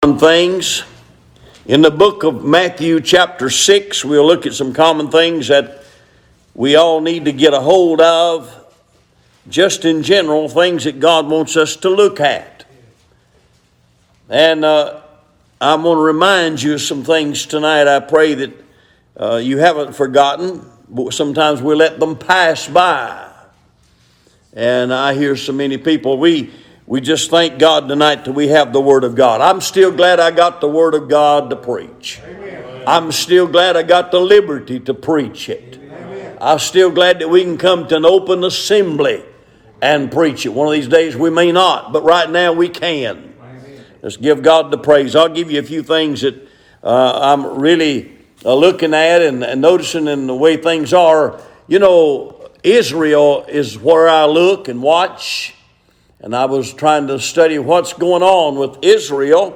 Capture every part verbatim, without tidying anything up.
Things. In the book of Matthew chapter six, we'll look at some common things that we all need to get a hold of, just in general, things that God wants us to look at. And uh, I'm going to remind you of some things tonight. I pray that uh, you haven't forgotten, but sometimes we let them pass by. And I hear so many people, we We just thank God tonight that we have the Word of God. I'm still glad I got the Word of God to preach. Amen. I'm still glad I got the liberty to preach it. Amen. I'm still glad that we can come to an open assembly and preach it. One of these days we may not, but right now we can. Amen. Let's give God the praise. I'll give you a few things that uh, I'm really uh, looking at and, and noticing in the way things are. You know, Israel is where I look and watch. And I was trying to study what's going on with Israel.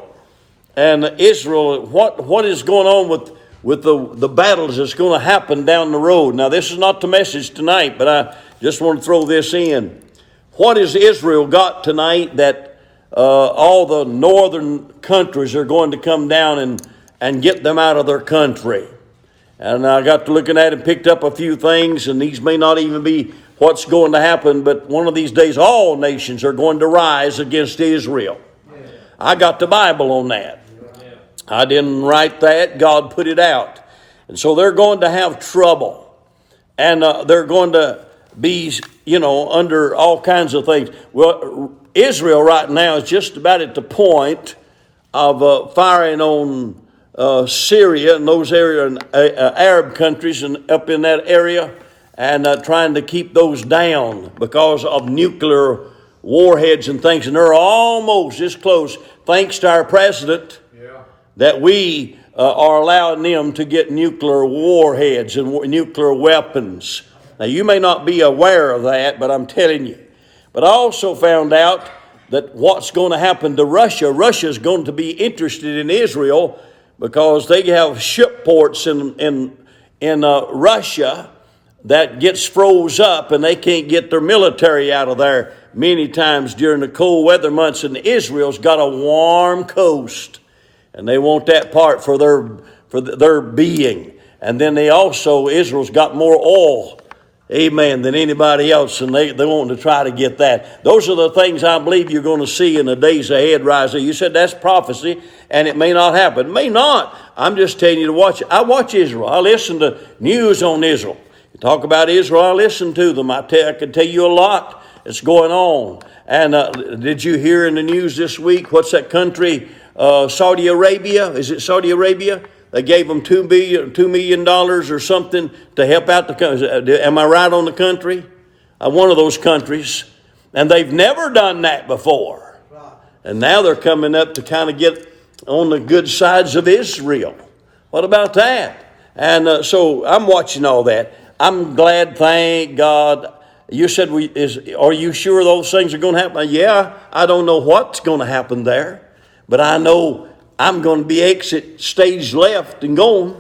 And Israel, what, what is going on with, with the, the battles that's going to happen down the road. Now, this is not the message tonight, but I just want to throw this in. What has Israel got tonight that uh, all the northern countries are going to come down and, and get them out of their country? And I got to looking at it and picked up a few things, and these may not even be what's going to happen, but one of these days all nations are going to rise against Israel. Yeah. I got the Bible on that. Yeah. I didn't write that. God put it out. And so they're going to have trouble. And uh, they're going to be, you know, under all kinds of things. Well, Israel right now is just about at the point of uh, firing on uh, Syria and those area, and, uh, uh, Arab countries and up in that area, and uh, trying to keep those down because of nuclear warheads and things. And they're almost this close, thanks to our president, yeah. that we uh, are allowing them to get nuclear warheads and w- nuclear weapons. Now, you may not be aware of that, but I'm telling you. But I also found out that what's going to happen to Russia, Russia is going to be interested in Israel because they have ship ports in, in, in uh, Russia that gets froze up and they can't get their military out of there many times during the cold weather months. And Israel's got a warm coast and they want that part for their for their being. And then they also, Israel's got more oil, amen, than anybody else, and they, they want to try to get that. Those are the things I believe you're going to see in the days ahead rise. You said that's prophecy and it may not happen. It may not. I'm just telling you to watch it. I watch Israel. I listen to news on Israel. Talk about Israel, I listen to them. I, tell, I can tell you a lot that's going on. And uh, did you hear in the news this week, what's that country, uh, Saudi Arabia? Is it Saudi Arabia? They gave them two billion, two million dollars or something to help out the country. Am I right on the country? Uh, one of those countries. And they've never done that before. And now they're coming up to kind of get on the good sides of Israel. What about that? And uh, so I'm watching all that. I'm glad, thank God. You said, we is. Are you sure those things are going to happen? Yeah, I don't know what's going to happen there, but I know I'm going to be exit stage left and going.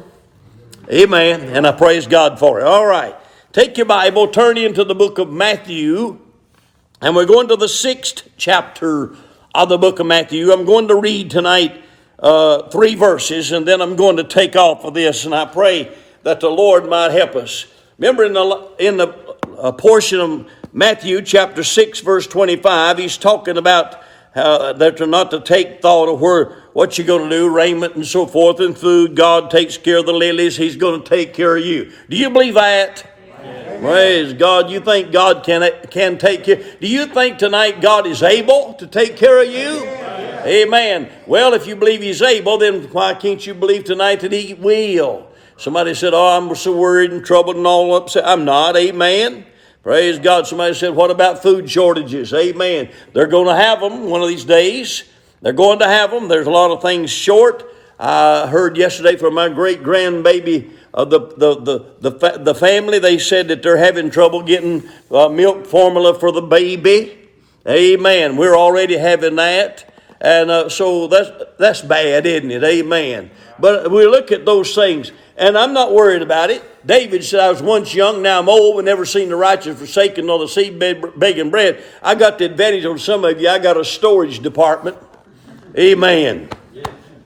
Amen. And I praise God for it. All right. Take your Bible, turn into the book of Matthew, and we're going to the sixth chapter of the book of Matthew. I'm going to read tonight uh, three verses, and then I'm going to take off of this, and I pray that the Lord might help us. Remember in the in the uh, portion of Matthew chapter six verse twenty-five, he's talking about uh, that you're not to take thought of where what you're going to do, raiment and so forth, and food. God takes care of the lilies. He's going to take care of you. Do you believe that? Amen. Praise God. You think God can can take care? Do you think tonight God is able to take care of you? Amen. Amen. Well, if you believe He's able, then why can't you believe tonight that He will? Somebody said, oh, I'm so worried and troubled and all upset. I'm not. Amen. Praise God. Somebody said, what about food shortages? Amen. They're going to have them one of these days. They're going to have them. There's a lot of things short. I heard yesterday from my great grandbaby of the, the, the, the, the family. They said that they're having trouble getting uh, milk formula for the baby. Amen. We're already having that. And uh, so that's, that's bad, isn't it? Amen. But we look at those things. And I'm not worried about it. David said, I was once young, now I'm old, and never seen the righteous forsaken nor the seed begging bread. I got the advantage on some of you. I got a storage department. Amen.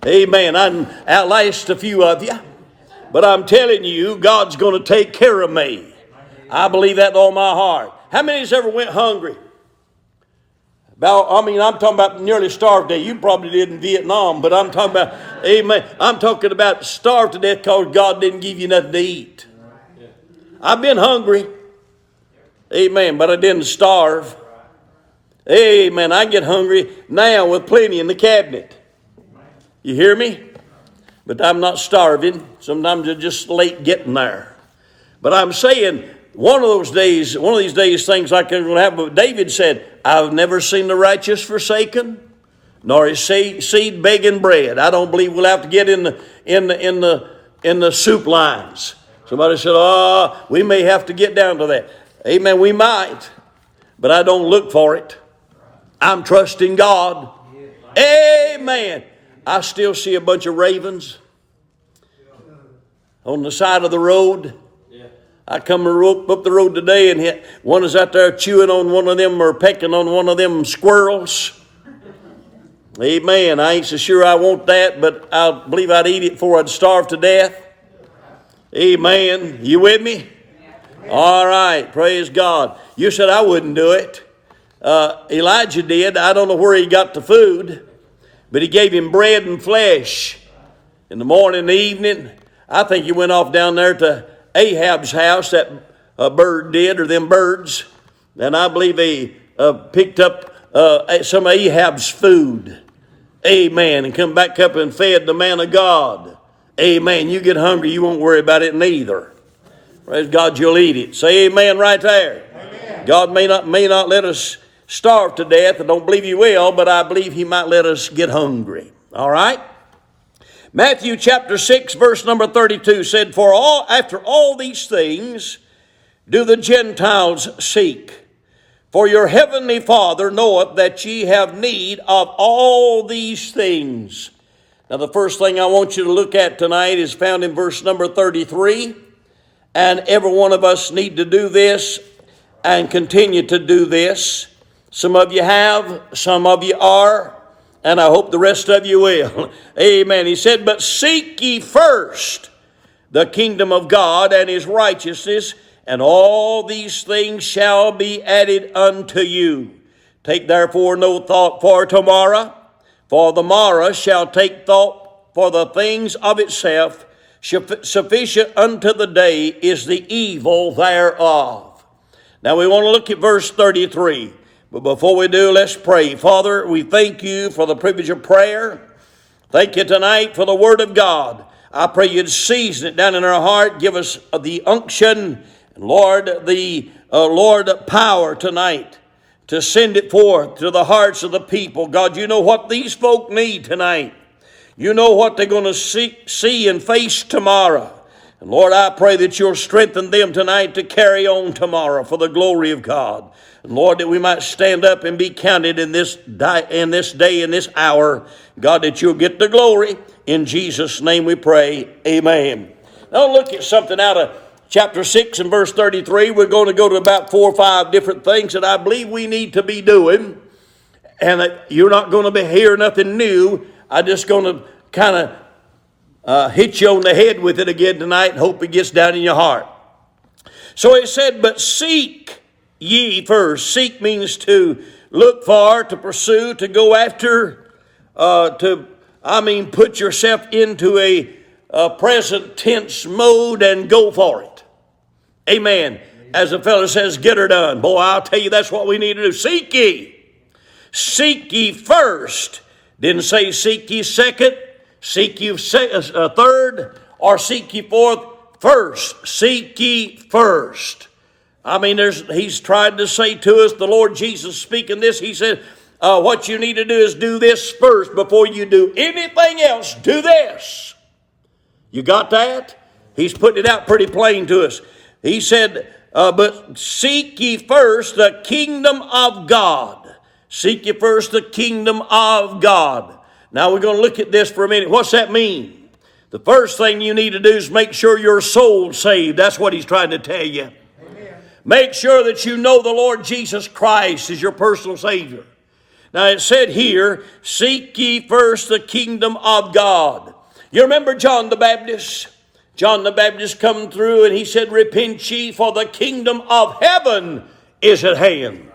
Amen. I can outlast a few of you. But I'm telling you, God's going to take care of me. I believe that with all my heart. How many has ever went hungry? About, I mean, I'm talking about nearly starved to death. You probably did in Vietnam, but I'm talking about, amen, I'm talking about starved to death because God didn't give you nothing to eat. I've been hungry. Amen, but I didn't starve. Amen, I get hungry now with plenty in the cabinet. You hear me? But I'm not starving. Sometimes I'm just late getting there. But I'm saying, one of those days, one of these days, things like I'm going to happen. David said, I've never seen the righteous forsaken, nor his seed begging bread. I don't believe we'll have to get in the in the in the in the soup lines. Somebody said, oh, we may have to get down to that. Amen, we might, but I don't look for it. I'm trusting God. Amen. I still see a bunch of ravens on the side of the road. I come up the road today and hit, one is out there chewing on one of them or pecking on one of them squirrels. Amen. I ain't so sure I want that, but I believe I'd eat it before I'd starve to death. Amen. You with me? All right. Praise God. You said I wouldn't do it. Uh, Elijah did. I don't know where he got the food, but he gave him bread and flesh in the morning and the evening. I think he went off down there to Ahab's house, that uh, bird did, or them birds. And I believe he uh, picked up uh, some of Ahab's food. Amen. And come back up and fed the man of God. Amen. You get hungry, you won't worry about it neither. Praise God, you'll eat it. Say amen right there. Amen. God may not, may not let us starve to death. I don't believe he will, but I believe he might let us get hungry. All right? Matthew chapter six, verse number thirty-two said, For all after all these things do the Gentiles seek. For your heavenly Father knoweth that ye have need of all these things. Now the first thing I want you to look at tonight is found in verse number thirty-three. And every one of us need to do this and continue to do this. Some of you have, some of you are, and I hope the rest of you will. Amen. He said, But seek ye first the kingdom of God and his righteousness, and all these things shall be added unto you. Take therefore no thought for tomorrow, for the morrow shall take thought for the things of itself. Sufficient unto the day is the evil thereof. Now we want to look at verse thirty-three. But before we do, let's pray. Father, we thank you for the privilege of prayer. Thank you tonight for the word of God. I pray you'd season it down in our heart. Give us the unction and, Lord, the uh, Lord power tonight to send it forth to the hearts of the people. God, you know what these folk need tonight. You know what they're going to see, see and face tomorrow. And Lord, I pray that you'll strengthen them tonight to carry on tomorrow for the glory of God. And Lord, that we might stand up and be counted in this, di- in this day, in this hour. God, that you'll get the glory. In Jesus' name we pray. Amen. Now look at something out of chapter six and verse thirty-three. We're going to go to about four or five different things that I believe we need to be doing. And you're not going to be hearing nothing new. I'm just going to kind of uh, hit you on the head with it again tonight and hope it gets down in your heart. So it said, But seek ye first. Seek means to look for, to pursue, to go after, uh, to, I mean, put yourself into a, a present tense mode and go for it. Amen. As the fellow says, get her done. Boy, I'll tell you, that's what we need to do. Seek ye. Seek ye first. Didn't say seek ye second, seek ye se- uh, third, or seek ye fourth. First, seek ye first. I mean, there's, he's tried to say to us, the Lord Jesus speaking this, he said, uh, what you need to do is do this first before you do anything else. Do this. You got that? He's putting it out pretty plain to us. He said, uh, but seek ye first the kingdom of God. Seek ye first the kingdom of God. Now we're going to look at this for a minute. What's that mean? The first thing you need to do is make sure your soul's saved. That's what he's trying to tell you. Amen. Make sure that you know the Lord Jesus Christ is your personal Savior. Now it said here, seek ye first the kingdom of God. You remember John the Baptist? John the Baptist come through and he said, repent ye, for the kingdom of heaven is at hand.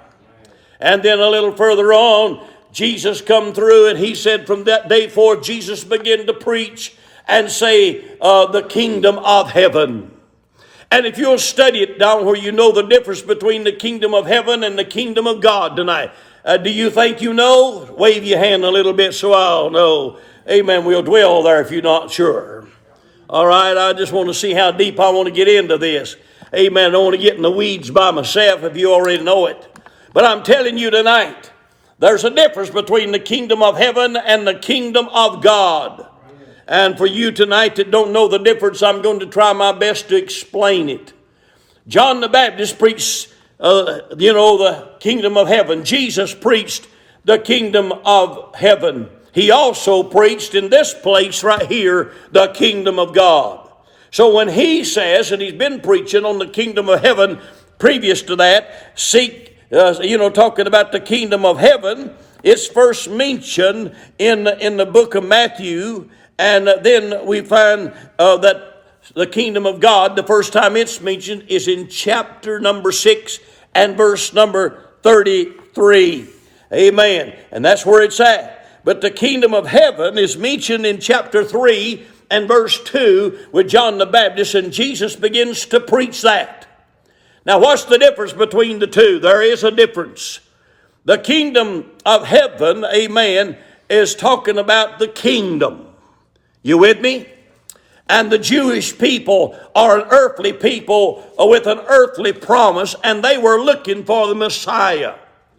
And then a little further on, Jesus come through and he said, from that day forth, Jesus began to preach and say, uh, the kingdom of heaven. And if you'll study it down where you know the difference between the kingdom of heaven and the kingdom of God tonight. Uh, do you think you know? Wave your hand a little bit so I'll know. Amen. We'll dwell there if you're not sure. All right. I just want to see how deep I want to get into this. Amen. I don't want to get in the weeds by myself if you already know it. But I'm telling you tonight, there's a difference between the kingdom of heaven and the kingdom of God. And for you tonight that don't know the difference, I'm going to try my best to explain it. John the Baptist preached, uh, you know, the kingdom of heaven. Jesus preached the kingdom of heaven. He also preached in this place right here, the kingdom of God. So when he says, and he's been preaching on the kingdom of heaven previous to that, seek, uh, you know, talking about the kingdom of heaven, it's first mentioned in, in the book of Matthew. And then we find uh, that the kingdom of God, the first time it's mentioned is in chapter number six and verse number thirty-three. Amen. And that's where it's at. But the kingdom of heaven is mentioned in chapter three and verse two with John the Baptist, and Jesus begins to preach that. Now, what's the difference between the two? There is a difference. The kingdom of heaven, amen, is talking about the kingdom. You with me? And the Jewish people are an earthly people with an earthly promise, and they were looking for the Messiah.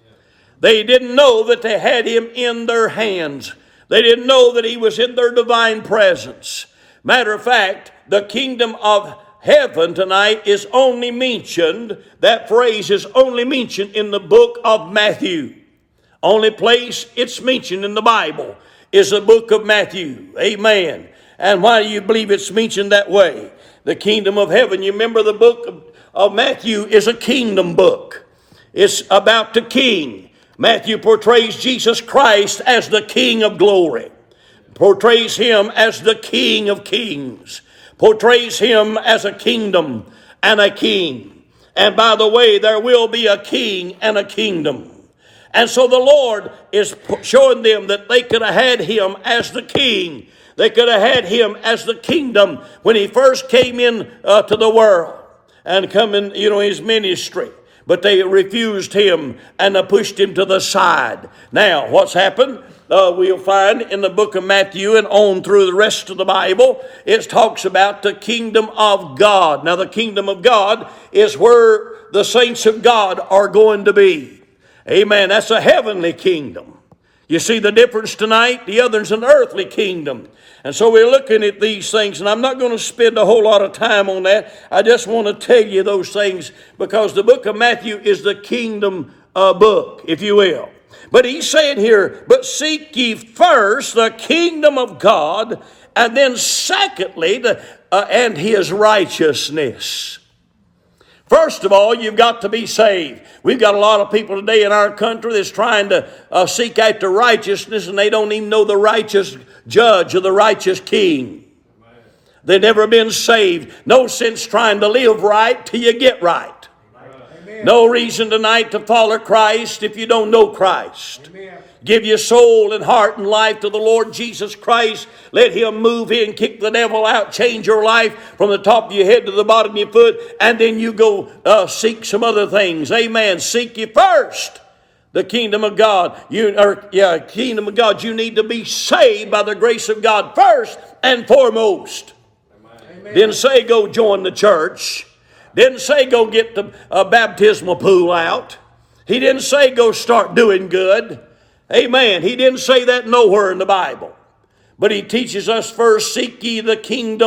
They didn't know that they had him in their hands. They didn't know that he was in their divine presence. Matter of fact, the kingdom of heaven tonight is only mentioned, that phrase is only mentioned in the book of Matthew. Only place it's mentioned in the Bible is the book of Matthew. Amen. And why do you believe it's mentioned that way? The kingdom of heaven. You remember the book of, of Matthew is a kingdom book. It's about the king. Matthew portrays Jesus Christ as the King of glory. Portrays him as the King of kings. Portrays him as a kingdom and a king. And by the way, there will be a king and a kingdom. And so the Lord is showing them that they could have had him as the king. They could have had him as the kingdom when he first came in uh, to the world and come in, you know, his ministry. But they refused him and uh, pushed him to the side. Now, what's happened? Uh, we'll find in the book of Matthew and on through the rest of the Bible, it talks about the kingdom of God. Now, the kingdom of God is where the saints of God are going to be. Amen. That's a heavenly kingdom. You see the difference tonight? The other's an earthly kingdom. And so we're looking at these things, and I'm not going to spend a whole lot of time on that. I just want to tell you those things because the book of Matthew is the kingdom uh, book, if you will. But he's saying here, but seek ye first the kingdom of God, and then secondly, the, uh, and his righteousness. First of all, you've got to be saved. We've got a lot of people today in our country that's trying to uh, seek after righteousness, and they don't even know the righteous judge or the righteous king. They've never been saved. No sense trying to live right till you get right. Amen. No reason tonight to follow Christ if you don't know Christ. Amen. Give your soul and heart and life to the Lord Jesus Christ. Let him move in, kick the devil out, change your life from the top of your head to the bottom of your foot, and then you go uh, seek some other things. Amen. Seek ye first the kingdom of God. You or yeah, kingdom of God. You need to be saved by the grace of God first and foremost. Amen. Didn't say go join the church. Didn't say go get the uh, baptismal pool out. He didn't say go start doing good. Amen. He didn't say that nowhere in the Bible. But he teaches us first, seek ye the kingdom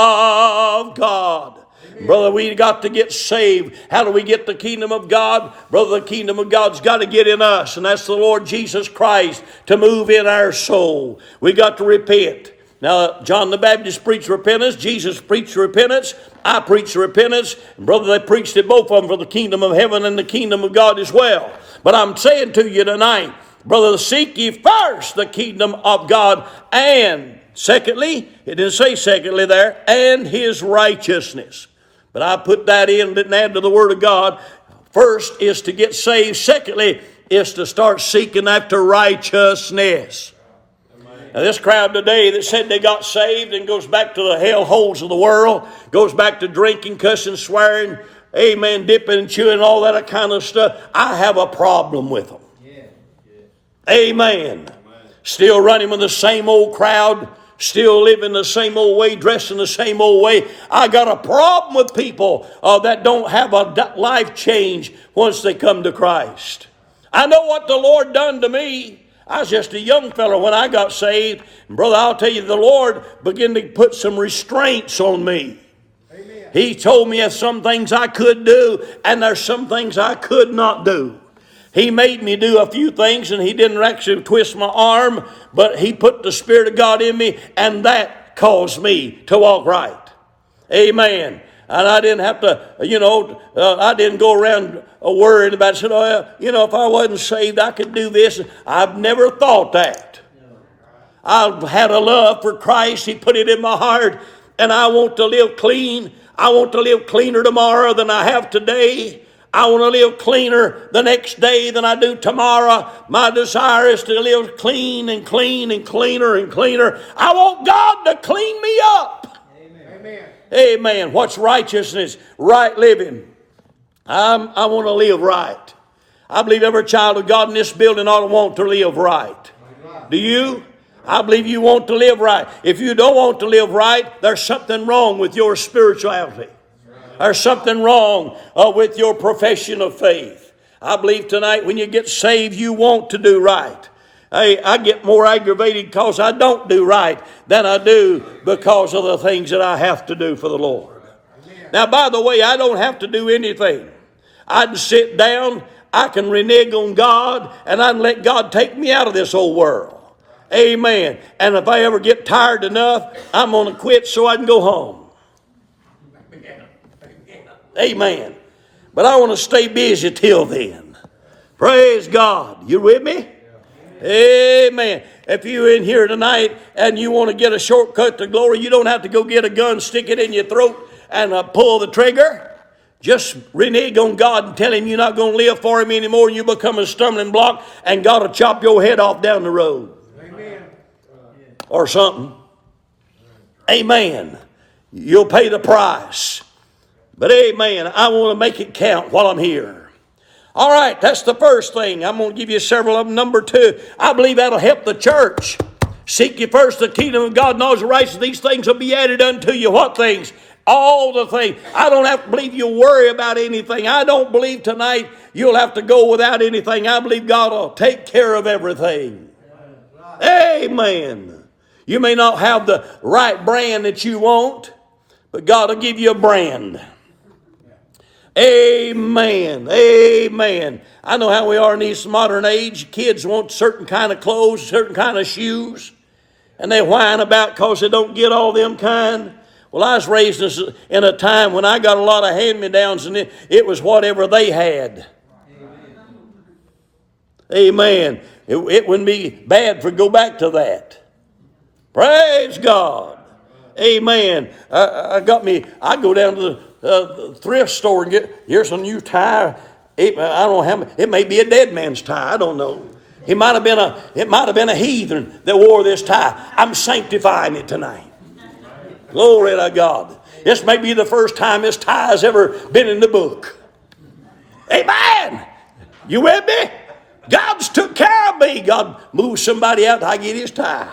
of God. Amen. Brother, we got to get saved. How do we get the kingdom of God? Brother, the kingdom of God's got to get in us. And that's the Lord Jesus Christ to move in our soul. We got to repent. Now, John the Baptist preached repentance. Jesus preached repentance. I preached repentance. And brother, they preached it both of them for the kingdom of heaven and the kingdom of God as well. But I'm saying to you tonight, Brother, seek ye first the kingdom of God, and secondly, it didn't say secondly there, and his righteousness. But I put that in, didn't add to the word of God. First is to get saved. Secondly is to start seeking after righteousness. Now, this crowd today that said they got saved and goes back to the hell holes of the world, goes back to drinking, cussing, swearing, amen, dipping and chewing, all that kind of stuff, I have a problem with them. Yeah. Yeah. Amen. Amen. Still running with the same old crowd, still living the same old way, dressing the same old way. I got a problem with people uh, that don't have a life change once they come to Christ. I know what the Lord done to me. I was just a young fellow when I got saved. And brother, I'll tell you, the Lord began to put some restraints on me. Amen. He told me there's some things I could do, and there's some things I could not do. He made me do a few things, and he didn't actually twist my arm, but he put the Spirit of God in me, and that caused me to walk right. Amen. And I didn't have to, you know, uh, I didn't go around uh, worrying about it. Said, oh, yeah, you know, if I wasn't saved, I could do this. I've never thought that. I've had a love for Christ. He put it in my heart. And I want to live clean. I want to live cleaner tomorrow than I have today. I want to live cleaner the next day than I do tomorrow. My desire is to live clean and clean and cleaner and cleaner. I want God to clean me up. Amen. Amen. What's righteousness? Right living. I'm, I want to live right. I believe every child of God in this building ought to want to live right. Do you? I believe you want to live right. If you don't want to live right, there's something wrong with your spirituality. There's something wrong uh, with your profession of faith. I believe tonight when you get saved, you want to do right. Hey, I get more aggravated because I don't do right than I do because of the things that I have to do for the Lord. Now, by the way, I don't have to do anything. I can sit down, I can renege on God, and I can let God take me out of this old world. Amen. And if I ever get tired enough, I'm going to quit so I can go home. Amen. But I want to stay busy till then. Praise God. You with me? Amen. If you're in here tonight and you want to get a shortcut to glory, you don't have to go get a gun, stick it in your throat, and uh, pull the trigger. Just renege on God and tell him you're not going to live for him anymore, and you become a stumbling block, and God will chop your head off down the road. Amen. Or something. Amen. You'll pay the price. But amen, I want to make it count while I'm here. All right, that's the first thing. I'm going to give you several of them. Number two, I believe that'll help the church. Seek ye first the kingdom of God and all his righteousness. These things will be added unto you. What things? All the things. I don't have to believe you'll worry about anything. I don't believe tonight you'll have to go without anything. I believe God will take care of everything. Amen. You may not have the right brand that you want, but God will give you a brand. Amen. Amen. I know how we are in this modern age. Kids want certain kind of clothes, certain kind of shoes. And they whine about because they don't get all them kind. Well, I was raised in a time when I got a lot of hand-me-downs, and it, it was whatever they had. Amen. Amen. It, it wouldn't be bad for go back to that. Praise God. Amen. I, I got me, I go down to the Uh, the thrift store and get, here's a new tie. It, I don't know how many, it may be a dead man's tie. I don't know. It might have been a, it might have been a heathen that wore this tie. I'm sanctifying it tonight. Glory to God. This may be the first time this tie has ever been in the book. Amen. You with me? God's took care of me. God moved somebody out. I get his tie.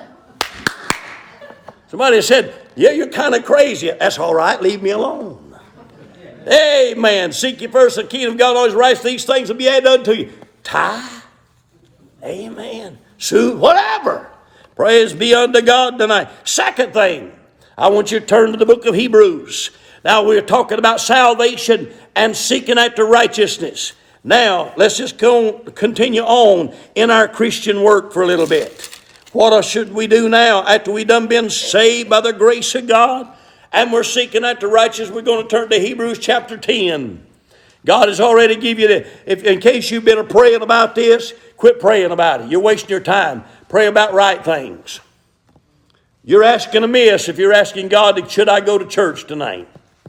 Somebody said, yeah, you're kind of crazy. That's all right. Leave me alone. Amen. Seek ye first the kingdom of God and all his righteousness. These things will be added unto you. Tie. Amen. Suit. Whatever. Praise be unto God tonight. Second thing. I want you to turn to the book of Hebrews. Now we're talking about salvation and seeking after righteousness. Now let's just go, continue on in our Christian work for a little bit. What should we do now after we done been saved by the grace of God and we're seeking after righteousness? We're going to turn to Hebrews chapter ten. God has already given you the, if, in case you've been praying about this, quit praying about it. You're wasting your time. Pray about right things. You're asking amiss if you're asking God, should I go to church tonight?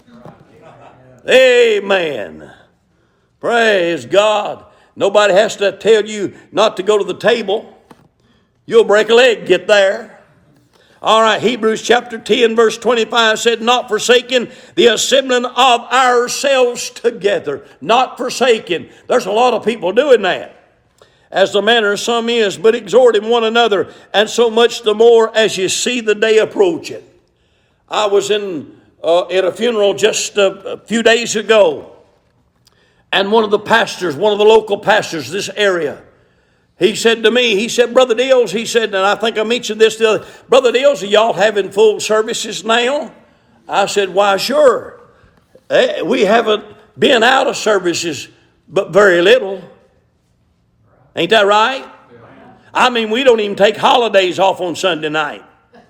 Amen. Praise God. Nobody has to tell you not to go to the table. You'll break a leg, get there. All right, Hebrews chapter ten, verse twenty-five said, not forsaking the assembling of ourselves together. Not forsaking. There's a lot of people doing that, as the manner of some is, but exhorting one another, and so much the more as you see the day approaching. I was in uh, at a funeral just a, a few days ago, and one of the pastors, one of the local pastors this area, he said to me, he said, Brother Dills, he said, and I think I mentioned this the other, Brother Dills, are y'all having full services now? I said, why, sure. We haven't been out of services, but very little. Ain't that right? I mean, we don't even take holidays off on Sunday night.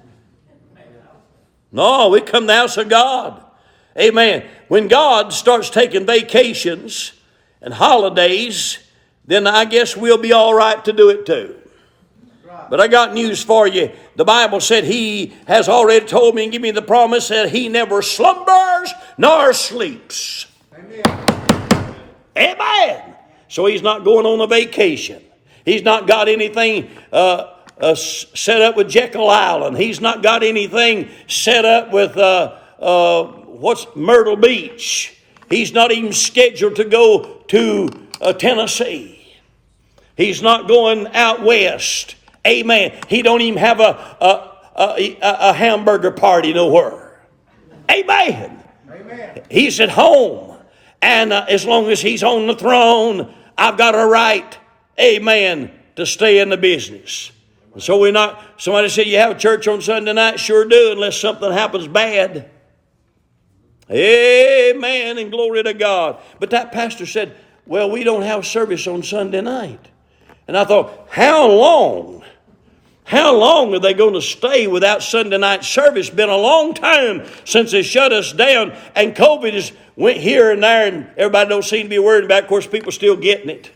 No, we come to the house of God. Amen. When God starts taking vacations and holidays, then I guess we'll be all right to do it too. But I got news for you. The Bible said He has already told me and given me the promise that He never slumbers nor sleeps. Amen. Amen. So He's not going on a vacation. He's not got anything uh, uh, set up with Jekyll Island. He's not got anything set up with uh, uh, what's Myrtle Beach. He's not even scheduled to go to uh, Tennessee. He's not going out west. Amen. He don't even have a, a, a, a hamburger party nowhere. Amen. Amen. He's at home. And uh, as long as He's on the throne, I've got a right, amen, to stay in the business. And so we're not, somebody said, you have church on Sunday night? Sure do, unless something happens bad. Amen, and glory to God. But that pastor said, well, we don't have service on Sunday night. And I thought, how long? How long are they going to stay without Sunday night service? Been a long time since they shut us down. And COVID has went here and there, and everybody don't seem to be worried about it. Of course, people still getting it.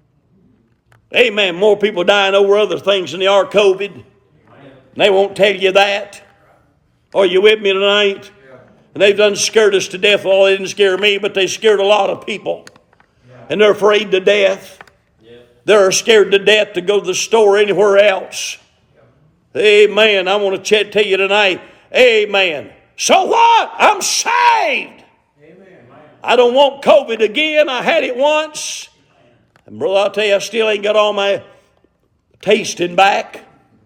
Amen. More people dying over other things than they are COVID. And they won't tell you that. Are you with me tonight? And they've done scared us to death. Well, they didn't scare me, but they scared a lot of people. And they're afraid to death. They're scared to death to go to the store or anywhere else. Amen. I want to tell you tonight, amen. So what? I'm saved. Amen. I don't want COVID again. I had it once. And brother, I'll tell you, I still ain't got all my tasting back.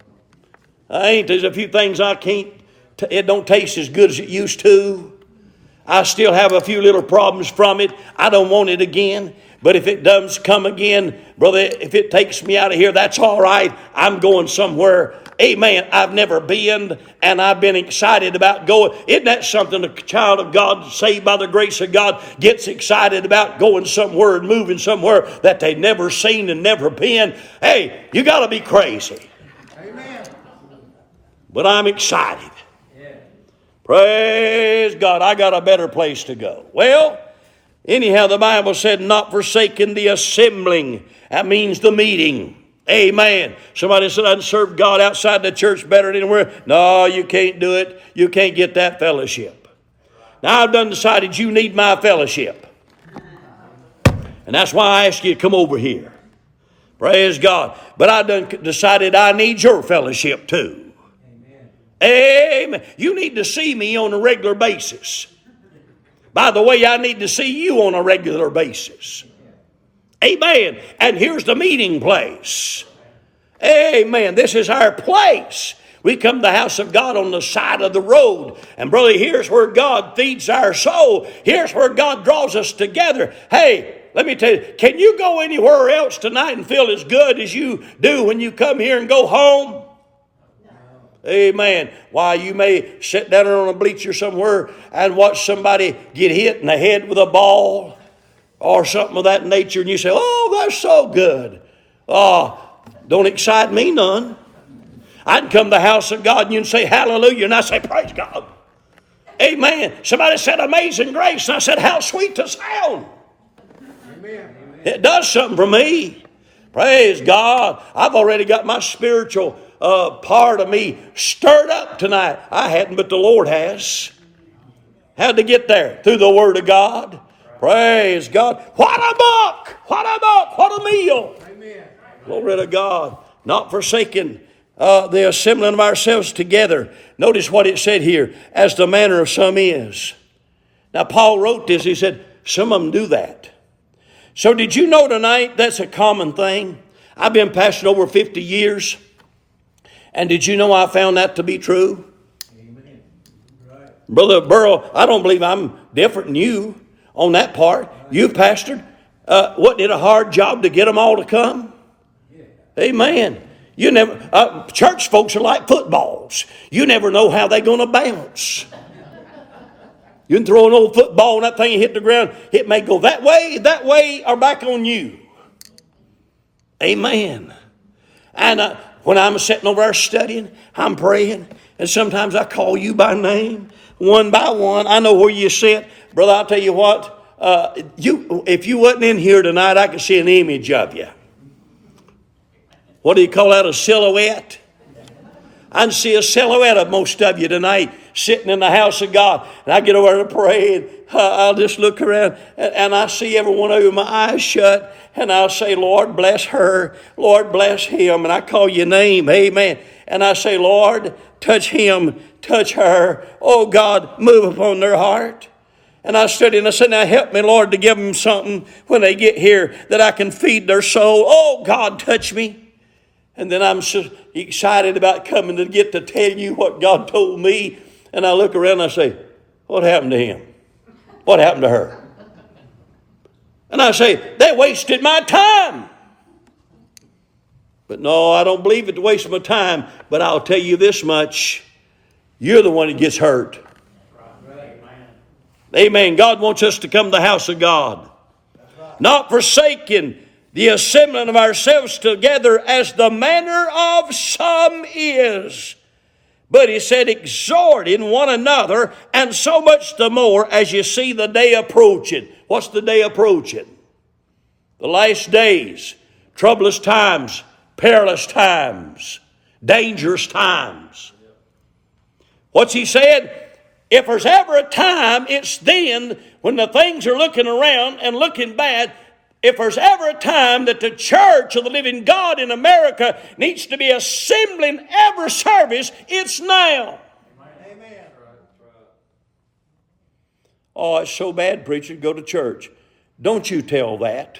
I ain't. There's a few things I can't, it don't taste as good as it used to. I still have a few little problems from it. I don't want it again. But if it does come again, brother, if it takes me out of here, that's all right. I'm going somewhere. Amen. I've never been, and I've been excited about going. Isn't that something a child of God, saved by the grace of God, gets excited about going somewhere and moving somewhere that they've never seen and never been? Hey, you got to be crazy. Amen. But I'm excited. Yeah. Praise God. I got a better place to go. Well, anyhow, the Bible said, not forsaking the assembling. That means the meeting. Amen. Somebody said, I'd serve God outside the church better than anywhere. No, you can't do it. You can't get that fellowship. Now, I've done decided you need my fellowship. And that's why I ask you to come over here. Praise God. But I've done decided I need your fellowship too. Amen. Amen. You need to see me on a regular basis. By the way, I need to see you on a regular basis. Amen. And here's the meeting place. Amen. This is our place. We come to the house of God on the side of the road. And brother, here's where God feeds our soul. Here's where God draws us together. Hey, let me tell you, can you go anywhere else tonight and feel as good as you do when you come here and go home? Amen. Why, you may sit down on a bleacher somewhere and watch somebody get hit in the head with a ball or something of that nature, and you say, oh, that's so good. Oh, don't excite me none. I can come to the house of God and you can say hallelujah, and I say praise God. Amen. Somebody said amazing grace, and I said how sweet the sound. Amen. It does something for me. Praise God. I've already got my spiritual uh, part of me stirred up tonight. I hadn't, but the Lord has. How'd they get there? Through the Word of God. Praise God. What a book! What a book! What a meal! Amen. Glory to God. Not forsaking uh, the assembling of ourselves together. Notice what it said here. As the manner of some is. Now Paul wrote this. He said, some of them do that. So did you know tonight that's a common thing? I've been pastoring over fifty years. And did you know I found that to be true? Amen. Right. Brother Burrow, I don't believe I'm different than you on that part. You pastored. Uh, what, did a hard job to get them all to come? Yeah. Amen. You never, uh, church folks are like footballs. You never know how they're going to bounce. You can throw an old football and that thing hit the ground. It may go that way, that way, or back on you. Amen. And uh, when I'm sitting over there studying, I'm praying, and sometimes I call you by name, one by one. I know where you sit. Brother, I'll tell you what. Uh, you, if you wasn't in here tonight, I could see an image of you. What do you call that, a silhouette? I can see a silhouette of most of you tonight sitting in the house of God. And I get over there to pray, and I'll just look around, and I see every one of you with my eyes shut, and I'll say, Lord, bless her. Lord, bless him. And I call your name. Amen. And I say, Lord, touch him, touch her. Oh, God, move upon their heart. And I studied and I said, now help me, Lord, to give them something when they get here that I can feed their soul. Oh, God, touch me. And then I'm so excited about coming to get to tell you what God told me. And I look around and I say, what happened to him? What happened to her? And I say, they wasted my time. But no, I don't believe it's a waste of my time. But I'll tell you this much. You're the one that gets hurt. Right. Amen. God wants us to come to the house of God. Right. Not forsaking the assembling of ourselves together as the manner of some is. But he said, exhorting one another, and so much the more as you see the day approaching. What's the day approaching? The last days, troublous times, perilous times, dangerous times. What's he said? If there's ever a time, it's then when the things are looking around and looking bad. If there's ever a time that the church of the living God in America needs to be assembling every service, it's now. Amen. Oh, it's so bad, preacher, go to church. Don't you tell that.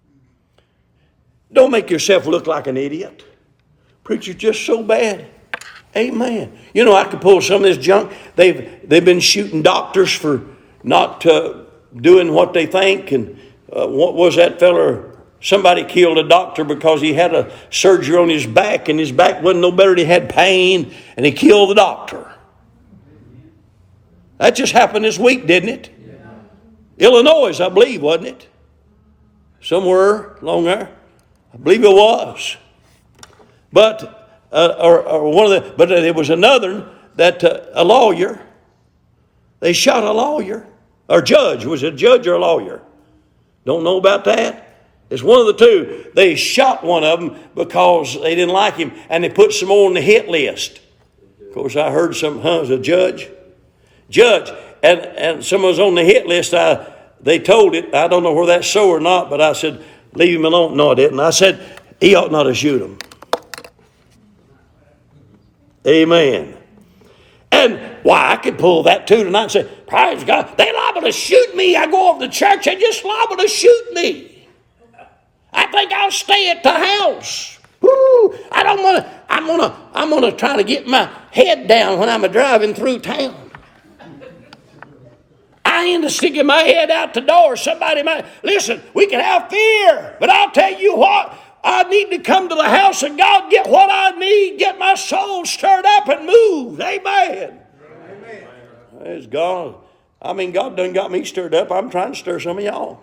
Don't make yourself look like an idiot. Preacher's just so bad. Amen. You know, I could pull some of this junk. They've, they've been shooting doctors for not uh, doing what they think, and Uh, what was that fella? Somebody killed a doctor because he had a surgery on his back, and his back wasn't no better. He had pain, and he killed the doctor. That just happened this week, didn't it? Yeah. Illinois, I believe, wasn't it? Somewhere along there, I believe it was. But uh, or, or one of the, but there was another that uh, a lawyer. They shot a lawyer or judge. Was it a judge or a lawyer? Don't know about that. It's one of the two. They shot one of them because they didn't like him, and they put some more on the hit list. Of course, I heard some, huh, it was a judge? Judge. And, and someone was on the hit list. I, they told it. I don't know whether that's so or not, but I said, leave him alone. No, I didn't. I said, he ought not to shoot him. Amen. And why, I could pull that too tonight and say, praise God, they liable to shoot me. I go over to church, they just liable to shoot me. I think I'll stay at the house. Woo, I don't want to, I'm going to, I'm going to try to get my head down when I'm driving through town. I end up sticking my head out the door. Somebody might, listen, we can have fear, but I'll tell you what, I need to come to the house of God, get what I need, get my soul stirred up and moved. Amen. Amen. Praise God. I mean, God done got me stirred up. I'm trying to stir some of y'all.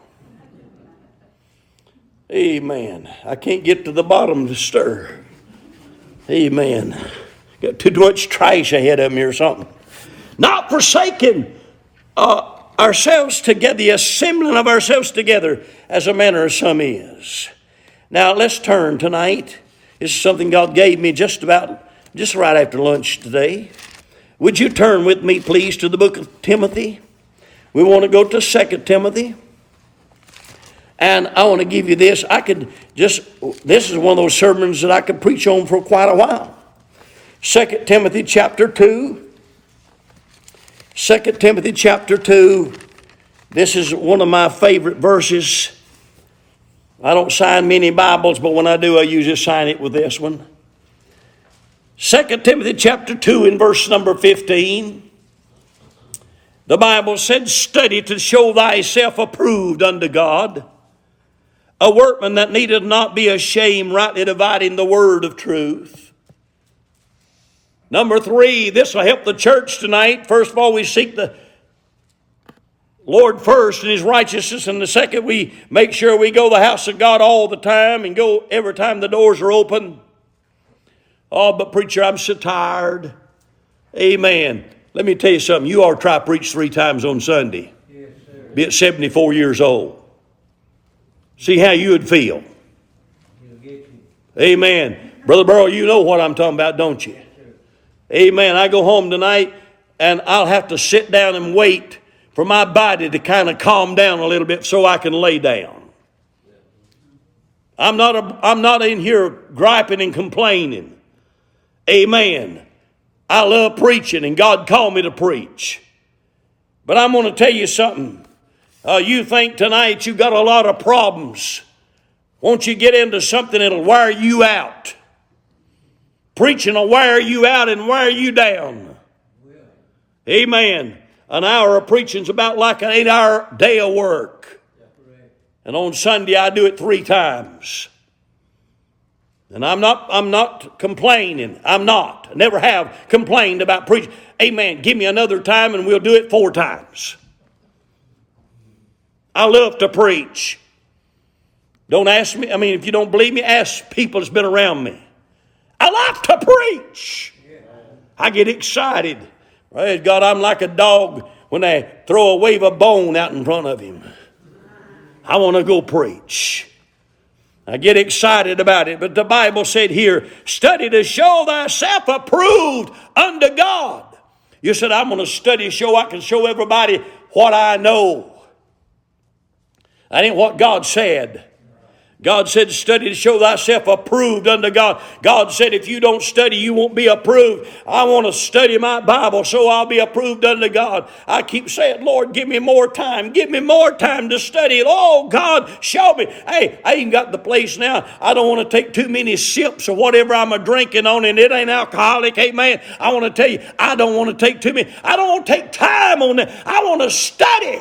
Amen. I can't get to the bottom to stir. Amen. Got too much trash ahead of me or something. Not forsaking uh, ourselves together, the assembling of ourselves together as a manner of some is. Now let's turn tonight. This is something God gave me just about, just right after lunch today. Would you turn with me, please, to the book of Timothy? We want to go to Second Timothy. And I want to give you this. I could just, this is one of those sermons that I could preach on for quite a while. Second Timothy chapter two. Second Timothy chapter two. This is one of my favorite verses. I don't sign many Bibles, but when I do, I usually sign it with this one. Second Timothy chapter two in verse number fifteen. The Bible said, study to show thyself approved unto God, a workman that needeth not be ashamed, rightly dividing the word of truth. Number three, this will help the church tonight. First of all, we seek the Lord first and His righteousness. And the second, we make sure we go to the house of God all the time and go every time the doors are open. Oh, but preacher, I'm so tired. Amen. Let me tell you something. You ought to try to preach three times on Sunday. Yes, sir. Be at seventy-four years old. See how you would feel. Amen. Brother Burrow, you know what I'm talking about, don't you? Amen. I go home tonight and I'll have to sit down and wait for my body to kind of calm down a little bit so I can lay down. I'm not, a, I'm not in here griping and complaining. Amen. I love preaching and God called me to preach. But I'm going to tell you something. Uh, you think tonight you got a lot of problems. Won't you get into something that'll wear you out? Preaching will wear you out and wear you down. Amen. An hour of preaching is about like an eight-hour day of work. And on Sunday I do it three times. And I'm not, I'm not complaining. I'm not. I never have complained about preaching. Amen. Give me another time and we'll do it four times. I love to preach. Don't ask me. I mean, if you don't believe me, ask people that's been around me. I like to preach. I get excited. Praise God, I'm like a dog when they throw a wave of bone out in front of him. I want to go preach. I get excited about it. But the Bible said here, study to show thyself approved unto God. You said, I'm going to study so I can show everybody what I know. That ain't what God said. God said, study to show thyself approved unto God. God said, if you don't study, you won't be approved. I want to study my Bible so I'll be approved unto God. I keep saying, Lord, give me more time. Give me more time to study it. Oh, God, show me. Hey, I ain't got the place now. I don't want to take too many sips of whatever I'm a drinking on, and it ain't alcoholic. Amen. I want to tell you, I don't want to take too many. I don't want to take time on that. I want to study.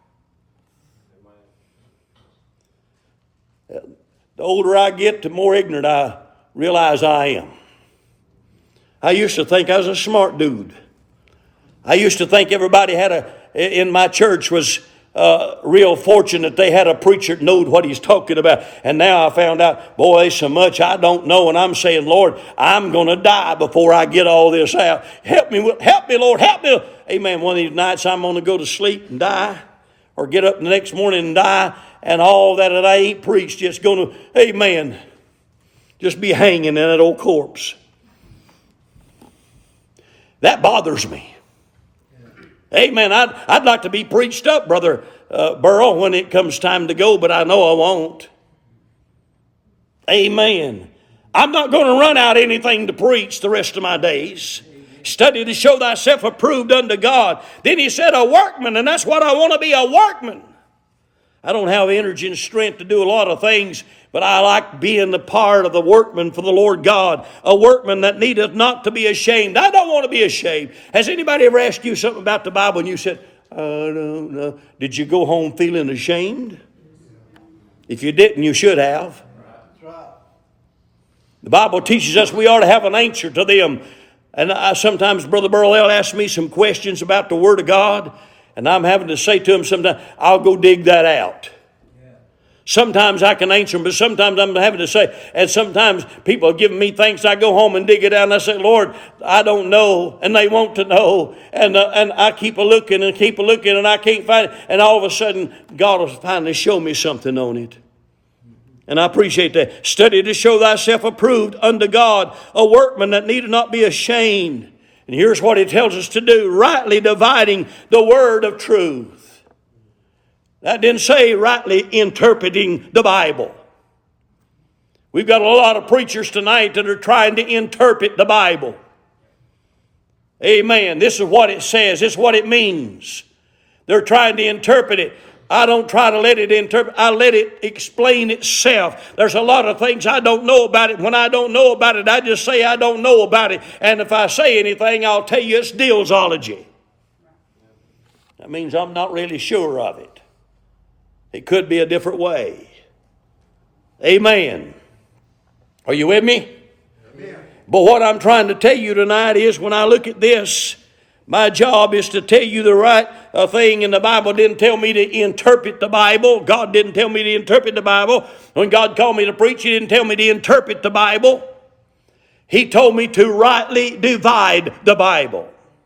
The older I get, the more ignorant I realize I am. I used to think I was a smart dude. I used to think everybody had a, in my church was uh, real fortunate they had a preacher that knowed what he's talking about. And now I found out, boy, there's so much I don't know. And I'm saying, Lord, I'm going to die before I get all this out. Help me, help me, Lord, help me. Amen. One of these nights I'm going to go to sleep and die, or get up the next morning and die. And all that that I ain't preached just going to, amen, just be hanging in that old corpse. That bothers me. Amen. I'd, I'd like to be preached up, Brother uh, Burrow, when it comes time to go, but I know I won't. Amen. I'm not going to run out anything to preach the rest of my days. Study to show thyself approved unto God. Then he said a workman, and that's what I want to be, a workman. I don't have energy and strength to do a lot of things, but I like being the part of the workman for the Lord God. A workman that needeth not to be ashamed. I don't want to be ashamed. Has anybody ever asked you something about the Bible and you said, I don't know. Did you go home feeling ashamed? If you didn't, you should have. The Bible teaches us we ought to have an answer to them. And I, sometimes Brother Burrell asks me some questions about the Word of God. And I'm having to say to him sometimes, I'll go dig that out. Yeah. Sometimes I can answer them, but sometimes I'm having to say, and sometimes people are giving me things, I go home and dig it out, and I say, Lord, I don't know, and they want to know. And uh, and I keep a looking and keep a looking, and I can't find it. And all of a sudden, God will finally show me something on it. And I appreciate that. Study to show thyself approved unto God, a workman that needeth not be ashamed. And here's what he tells us to do, rightly dividing the word of truth. That didn't say rightly interpreting the Bible. We've got a lot of preachers tonight that are trying to interpret the Bible. Amen. This is what it says. This is what it means. They're trying to interpret it. I don't try to let it interpret. I let it explain itself. There's a lot of things I don't know about it. When I don't know about it, I just say I don't know about it. And if I say anything, I'll tell you it's dealsology. That means I'm not really sure of it. It could be a different way. Amen. Are you with me? Amen. But what I'm trying to tell you tonight is when I look at this, my job is to tell you the right uh, thing, and the Bible didn't tell me to interpret the Bible. God didn't tell me to interpret the Bible. When God called me to preach, He didn't tell me to interpret the Bible. He told me to rightly divide the Bible.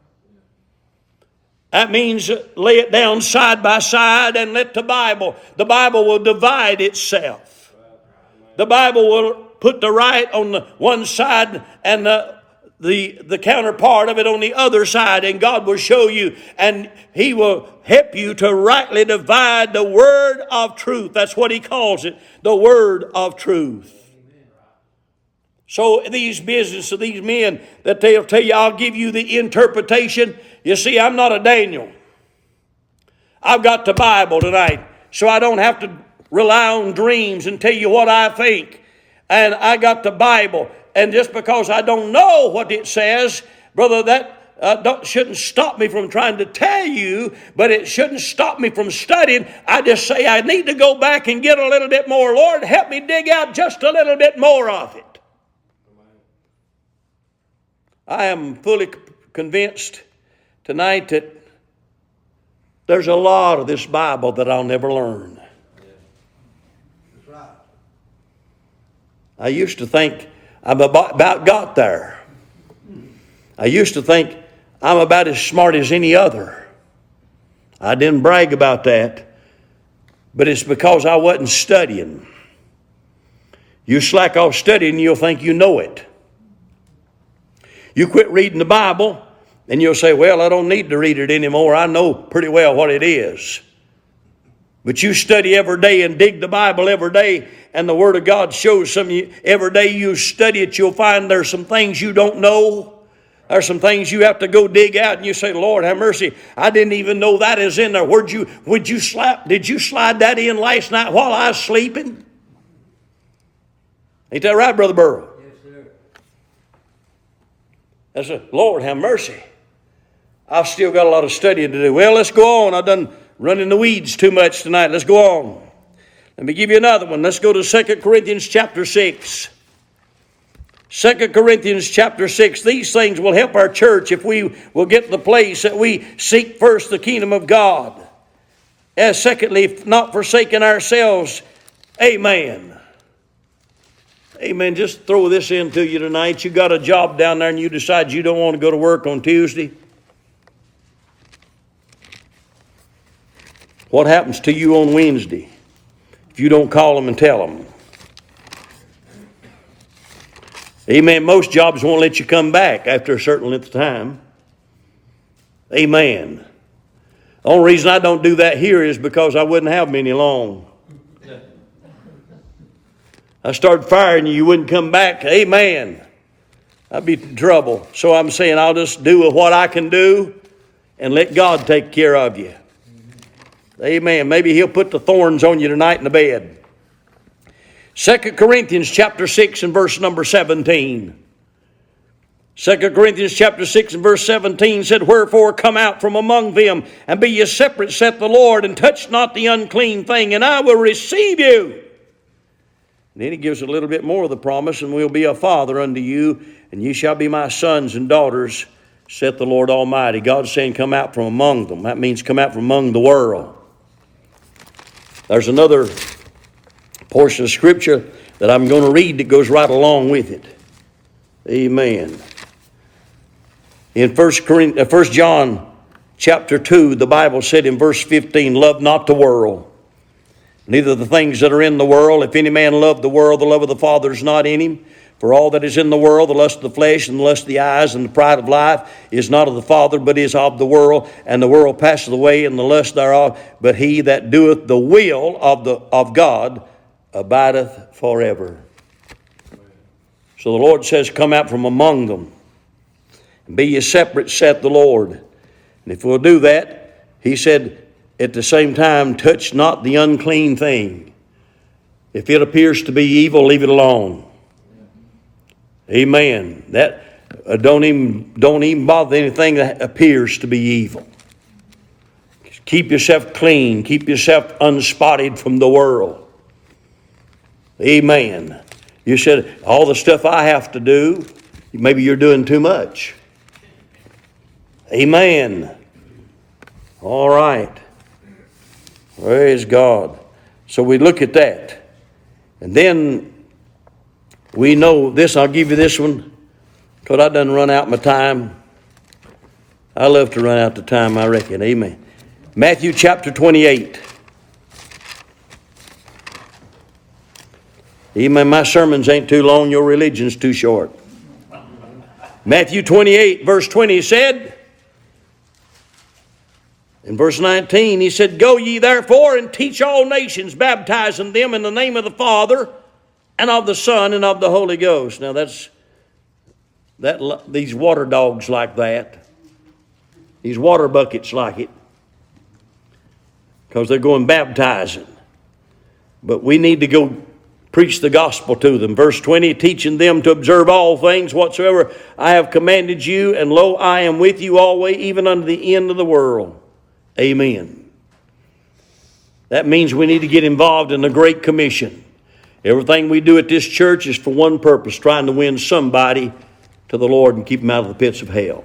That means lay it down side by side and let the Bible, the Bible will divide itself. The Bible will put the right on the one side and the The, the counterpart of it on the other side, and God will show you, and He will help you to rightly divide the word of truth. That's what He calls it, the word of truth. So these business of these men that they'll tell you, I'll give you the interpretation. You see, I'm not a Daniel. I've got the Bible tonight, so I don't have to rely on dreams and tell you what I think. And I got the Bible. And just because I don't know what it says, brother, that uh, don't, shouldn't stop me from trying to tell you, but it shouldn't stop me from studying. I just say I need to go back and get a little bit more. Lord, help me dig out just a little bit more of it. I am fully convinced tonight that there's a lot of this Bible that I'll never learn. That's right. I used to think I'm about got there. I used to think I'm about as smart as any other. I didn't brag about that, but it's because I wasn't studying. You slack off studying, you'll think you know it. You quit reading the Bible, and you'll say, well, I don't need to read it anymore. I know pretty well what it is. But you study every day and dig the Bible every day, and the Word of God shows some you, every day you study it, you'll find there's some things you don't know. There's some things you have to go dig out, and you say, Lord, have mercy. I didn't even know that is in there. Where'd you, would you slap, did you slide that in last night while I was sleeping? Ain't that right, Brother Burrow? Yes, sir. I said, Lord, have mercy. I've still got a lot of studying to do. Well, let's go on. I've done running the weeds too much tonight. Let's go on. Let me give you another one. Let's go to Second Corinthians chapter six. Second Corinthians chapter six. These things will help our church if we will get to the place that we seek first the kingdom of God. As secondly, not forsaking ourselves. Amen. Amen. Just throw this into you tonight. You got a job down there and you decide you don't want to go to work on Tuesday. What happens to you on Wednesday if you don't call them and tell them? Amen. Most jobs won't let you come back after a certain length of time. Amen. The only reason I don't do that here is because I wouldn't have them any long. I started firing you, you wouldn't come back. Amen. I'd be in trouble. So I'm saying I'll just do what I can do and let God take care of you. Amen. Maybe He'll put the thorns on you tonight in the bed. Second Corinthians chapter six and verse number seventeen. Second Corinthians chapter six and verse seventeen said, wherefore come out from among them, and be ye separate, saith the Lord, and touch not the unclean thing, and I will receive you. And then He gives a little bit more of the promise, and will be a father unto you, and ye shall be my sons and daughters, saith the Lord Almighty. God's saying come out from among them. That means come out from among the world. There's another portion of Scripture that I'm going to read that goes right along with it. Amen. In First John chapter two, the Bible said in verse fifteen, love not the world, neither the things that are in the world. If any man love the world, the love of the Father is not in him. For all that is in the world, the lust of the flesh, and the lust of the eyes, and the pride of life, is not of the Father, but is of the world. And the world passeth away, and the lust thereof. But he that doeth the will of the of God abideth forever. So the Lord says, come out from among them, and be ye separate, saith the Lord. And if we'll do that, he said, at the same time, touch not the unclean thing. If it appears to be evil, leave it alone. Amen. That uh, don't even don't even bother anything that appears to be evil. Keep yourself clean. Keep yourself unspotted from the world. Amen. You said, all the stuff I have to do, maybe you're doing too much. Amen. All right. Praise God. So we look at that. And then we know this. I'll give you this one because I done run out my time. I love to run out the time, I reckon. Amen. Matthew chapter twenty-eight. Amen. My sermons ain't too long. Your religion's too short. Matthew twenty-eight verse twenty said, in verse nineteen, he said, go ye therefore and teach all nations, baptizing them in the name of the Father and of the Son and of the Holy Ghost. Now that's, that these water dogs like that. These water buckets like it. Because they're going baptizing. But we need to go preach the gospel to them. Verse twenty, teaching them to observe all things whatsoever I have commanded you, and lo, I am with you always, even unto the end of the world. Amen. That means we need to get involved in the Great Commission. Everything we do at this church is for one purpose, trying to win somebody to the Lord and keep them out of the pits of hell.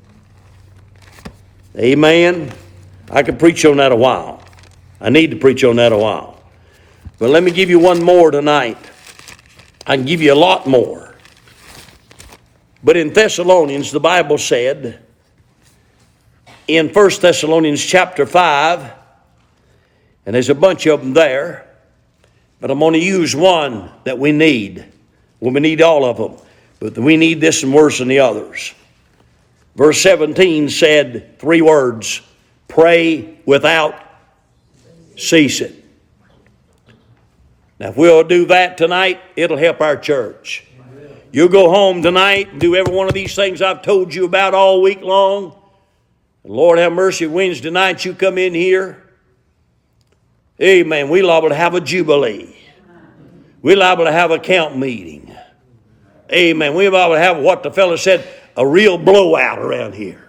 Amen. I could preach on that a while. I need to preach on that a while. But let me give you one more tonight. I can give you a lot more. But in Thessalonians, the Bible said, in First Thessalonians chapter five, and there's a bunch of them there, but I'm going to use one that we need. Well, we need all of them, but we need this one worse than the others. Verse seventeen said three words, pray without ceasing. Now, if we'll do that tonight, it'll help our church. You'll go home tonight and do every one of these things I've told you about all week long. And Lord have mercy, Wednesday night you come in here. Amen. We're liable to have a jubilee. We're liable to have a camp meeting. Amen. We're liable to have what the fellow said, a real blowout around here.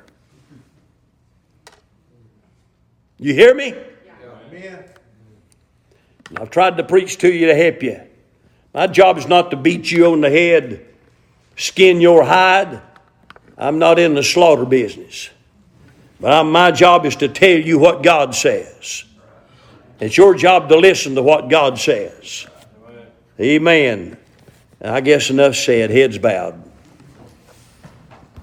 You hear me? Yeah. I've tried to preach to you to help you. My job is not to beat you on the head, skin your hide. I'm not in the slaughter business. But I'm, my job is to tell you what God says. It's your job to listen to what God says. Amen. I guess enough said. Heads bowed.